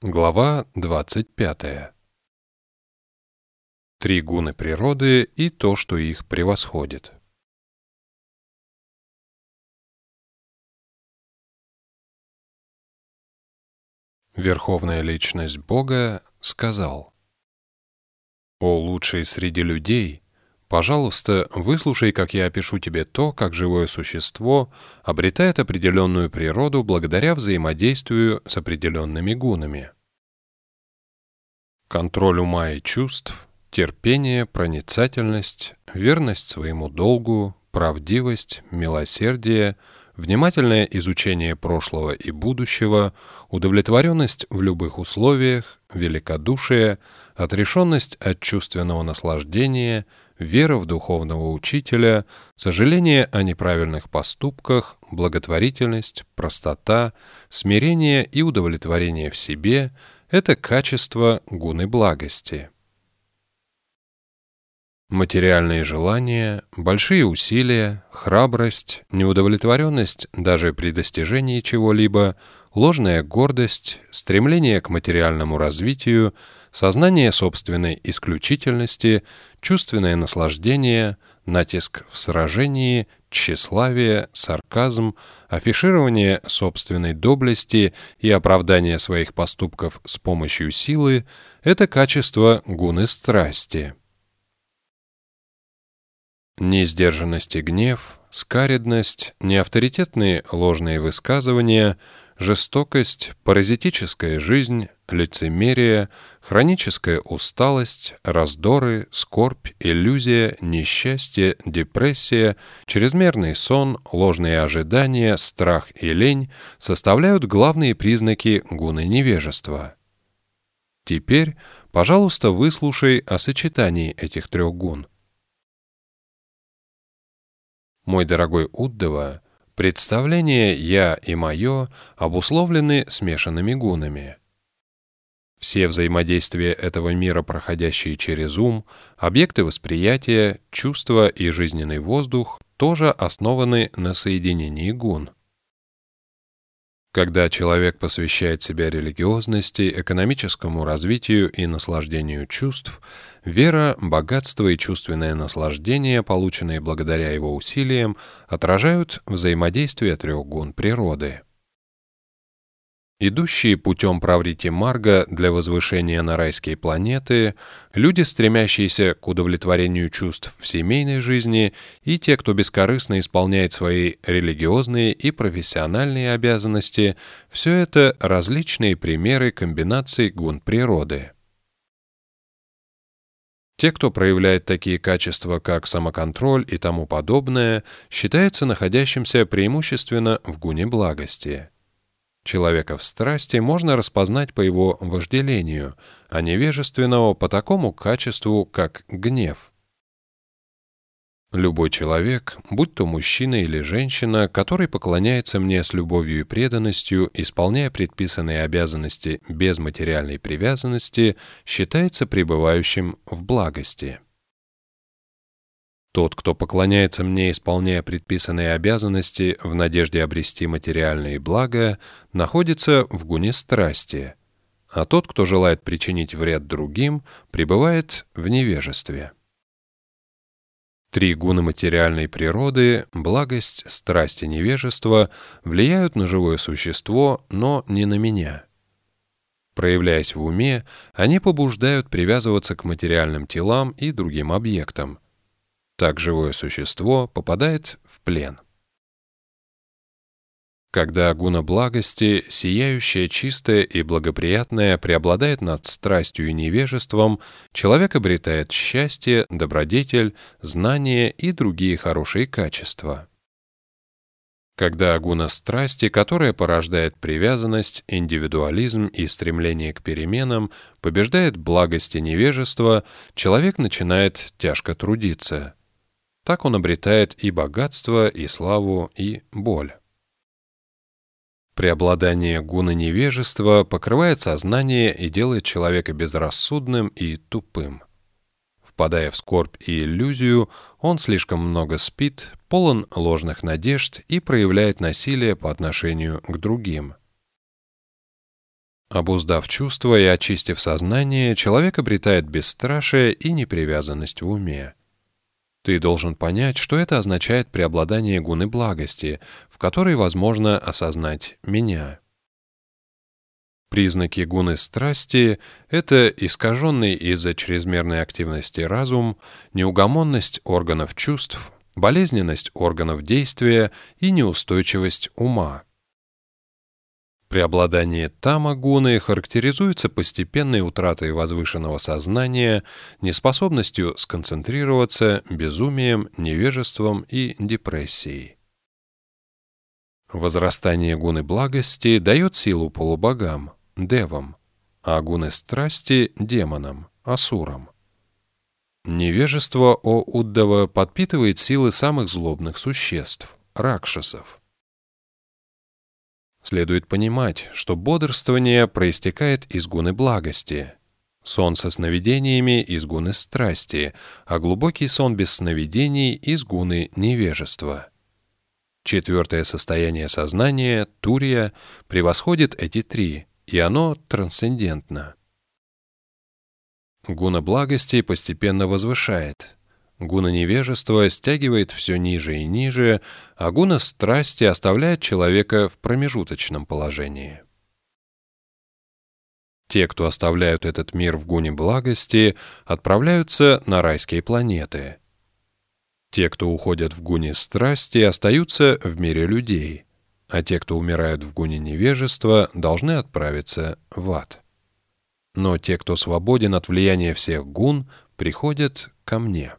Глава 25. Три гуны природы и то, что их превосходит. Верховная Личность Бога сказал: «О лучший среди людей, пожалуйста, выслушай, как я опишу тебе то, как живое существо обретает определенную природу благодаря взаимодействию с определенными гунами. Контроль ума и чувств, терпение, проницательность, верность своему долгу, правдивость, милосердие, внимательное изучение прошлого и будущего, удовлетворенность в любых условиях, великодушие, отрешенность от чувственного наслаждения, вера в духовного учителя, сожаление о неправильных поступках, благотворительность, простота, смирение и удовлетворение в себе — это качество гуны благости. Материальные желания, большие усилия, храбрость, неудовлетворенность даже при достижении чего-либо, ложная гордость, стремление к материальному развитию, сознание собственной исключительности, чувственное наслаждение, натиск в сражении, тщеславие, сарказм, афиширование собственной доблести и оправдание своих поступков с помощью силы — это качество гуны страсти. Несдержанность и гнев, скаредность, неавторитетные ложные высказывания, жестокость, паразитическая жизнь, лицемерие, хроническая усталость, раздоры, скорбь, иллюзия, несчастье, депрессия, чрезмерный сон, ложные ожидания, страх и лень составляют главные признаки гуны невежества. Теперь, пожалуйста, выслушай о сочетании этих трех гун. Мой дорогой Уддава, представление «я» и «моё» обусловлены смешанными гунами. Все взаимодействия этого мира, проходящие через ум, объекты восприятия, чувства и жизненный воздух, тоже основаны на соединении гун. Когда человек посвящает себя религиозности, экономическому развитию и наслаждению чувств, вера, богатство и чувственное наслаждение, полученные благодаря его усилиям, отражают взаимодействие трех гун природы. Идущие путем праврити-марга для возвышения на райские планеты, люди, стремящиеся к удовлетворению чувств в семейной жизни, и те, кто бескорыстно исполняет свои религиозные и профессиональные обязанности, все это различные примеры комбинаций гун природы. Те, кто проявляет такие качества, как самоконтроль и тому подобное, считается находящимся преимущественно в гуне благости. Человека в страсти можно распознать по его вожделению, а невежественного по такому качеству, как гнев. Любой человек, будь то мужчина или женщина, который поклоняется мне с любовью и преданностью, исполняя предписанные обязанности без материальной привязанности, считается пребывающим в благости. Тот, кто поклоняется мне, исполняя предписанные обязанности в надежде обрести материальные блага, находится в гуне страсти, а тот, кто желает причинить вред другим, пребывает в невежестве. Три гуны материальной природы — благость, страсть и невежество — влияют на живое существо, но не на меня. Проявляясь в уме, они побуждают привязываться к материальным телам и другим объектам. Так живое существо попадает в плен. Когда гуна благости, сияющая, чистая и благоприятная, преобладает над страстью и невежеством, человек обретает счастье, добродетель, знание и другие хорошие качества. Когда гуна страсти, которая порождает привязанность, индивидуализм и стремление к переменам, побеждает благость и невежество, человек начинает тяжко трудиться. Так он обретает и богатство, и славу, и боль. Преобладание гуны невежества покрывает сознание и делает человека безрассудным и тупым. Впадая в скорбь и иллюзию, он слишком много спит, полон ложных надежд и проявляет насилие по отношению к другим. Обуздав чувства и очистив сознание, человек обретает бесстрашие и непривязанность в уме. Ты должен понять, что это означает преобладание гуны благости, в которой возможно осознать «меня». Признаки гуны страсти — это искаженный из-за чрезмерной активности разум, неугомонность органов чувств, болезненность органов действия и неустойчивость ума. Преобладание тама-гуны характеризуется постепенной утратой возвышенного сознания, неспособностью сконцентрироваться, безумием, невежеством и депрессией. Возрастание гуны благости дает силу полубогам, девам, а гуны страсти — демонам, асурам. Невежество о Уддава подпитывает силы самых злобных существ, ракшасов. Следует понимать, что бодрствование проистекает из гуны благости, сон со сновидениями — из гуны страсти, а глубокий сон без сновидений — из гуны невежества. Четвертое состояние сознания, турия, превосходит эти три, и оно трансцендентно. Гуна благости постепенно возвышает. Гуна невежества стягивает все ниже и ниже, а гуна страсти оставляет человека в промежуточном положении. Те, кто оставляют этот мир в гуне благости, отправляются на райские планеты. Те, кто уходят в гуне страсти, остаются в мире людей, а те, кто умирают в гуне невежества, должны отправиться в ад. Но те, кто свободен от влияния всех гун, приходят ко мне.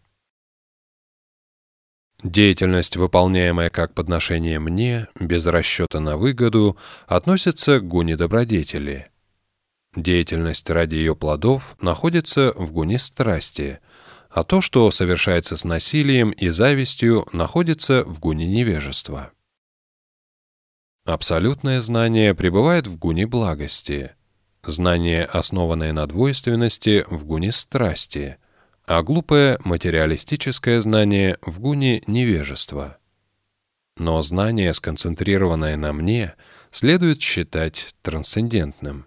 Деятельность, выполняемая как подношение мне, без расчета на выгоду, относится к гуне добродетели. Деятельность ради ее плодов находится в гуне страсти, а то, что совершается с насилием и завистью, находится в гуне невежества. Абсолютное знание пребывает в гуне благости, знание, основанное на двойственности, в гуне страсти, а глупое материалистическое знание в гуне невежества. Но знание, сконцентрированное на мне, следует считать трансцендентным.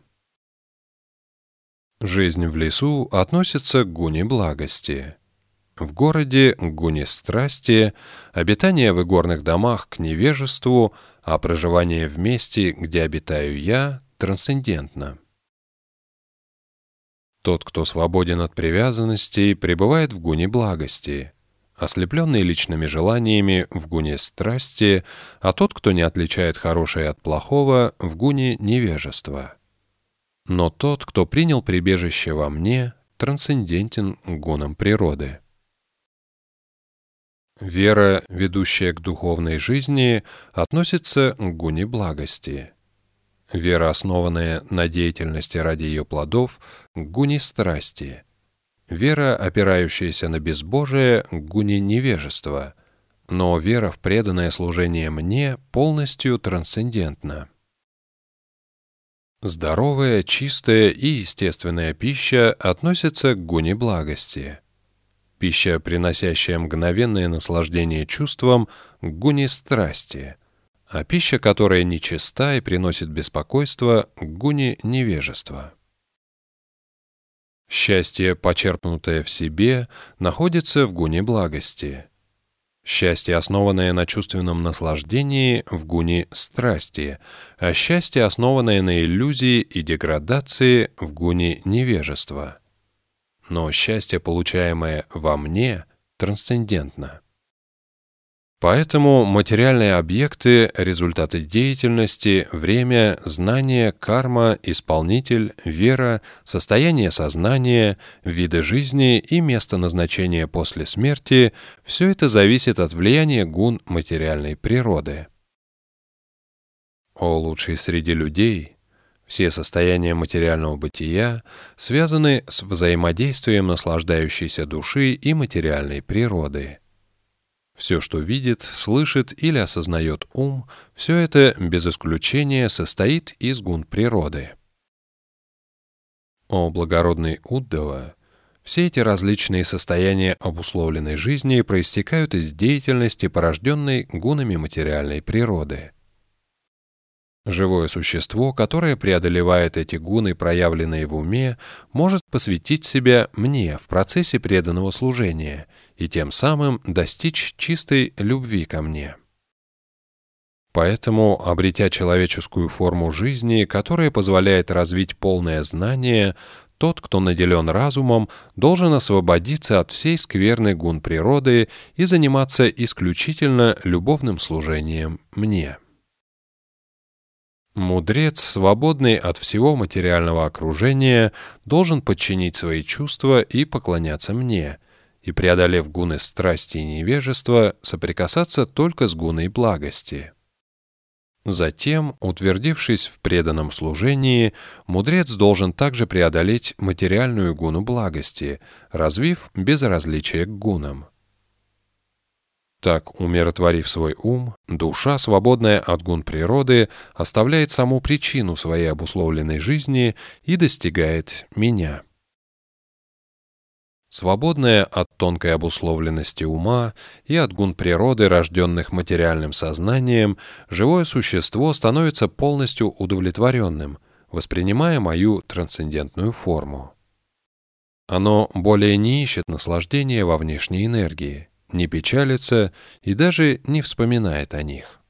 Жизнь в лесу относится к гуне благости, в городе — к гуне страсти, обитание в игорных домах — к невежеству, а проживание в месте, где обитаю я, трансцендентно. Тот, кто свободен от привязанностей, пребывает в гуне благости, ослепленный личными желаниями — в гуне страсти, а тот, кто не отличает хорошее от плохого — в гуне невежества. Но тот, кто принял прибежище во мне, трансцендентен гуном природы. Вера, ведущая к духовной жизни, относится к гуне благости. Вера, основанная на деятельности ради ее плодов, к гуне страсти. Вера, опирающаяся на безбожие, к гуне невежества. Но вера в преданное служение мне полностью трансцендентна. Здоровая, чистая и естественная пища относится к гуне благости. Пища, приносящая мгновенное наслаждение чувствам, к гуне страсти, а пища, которая нечиста и приносит беспокойство, к гуне невежества. Счастье, почерпнутое в себе, находится в гуне благости. Счастье, основанное на чувственном наслаждении, в гуне страсти, а счастье, основанное на иллюзии и деградации, в гуне невежества. Но счастье, получаемое во мне, трансцендентно. Поэтому материальные объекты, результаты деятельности, время, знание, карма, исполнитель, вера, состояние сознания, виды жизни и место назначения после смерти — все это зависит от влияния гун материальной природы. О лучший среди людей! Все состояния материального бытия связаны с взаимодействием наслаждающейся души и материальной природы. Все, что видит, слышит или осознает ум, все это без исключения состоит из гун природы. О благородный Уддава! Все эти различные состояния обусловленной жизни проистекают из деятельности, порожденной гунами материальной природы. Живое существо, которое преодолевает эти гуны, проявленные в уме, может посвятить себя мне в процессе преданного служения и тем самым достичь чистой любви ко мне. Поэтому, обретя человеческую форму жизни, которая позволяет развить полное знание, тот, кто наделен разумом, должен освободиться от всей скверны гун природы и заниматься исключительно любовным служением мне. Мудрец, свободный от всего материального окружения, должен подчинить свои чувства и поклоняться мне, и, преодолев гуны страсти и невежества, соприкасаться только с гуной благости. Затем, утвердившись в преданном служении, мудрец должен также преодолеть материальную гуну благости, развив безразличие к гунам. Так, умиротворив свой ум, душа, свободная от гун природы, оставляет саму причину своей обусловленной жизни и достигает меня. Свободная от тонкой обусловленности ума и от гун природы, рожденных материальным сознанием, живое существо становится полностью удовлетворенным, воспринимая мою трансцендентную форму. Оно более не ищет наслаждения во внешней энергии, не печалится и даже не вспоминает о них.